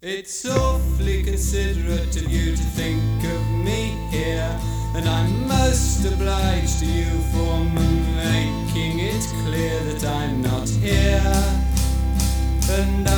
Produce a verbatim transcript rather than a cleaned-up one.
It's awfully considerate of you to think of me here, and I'm most obliged to you for making it clear that I'm not here. And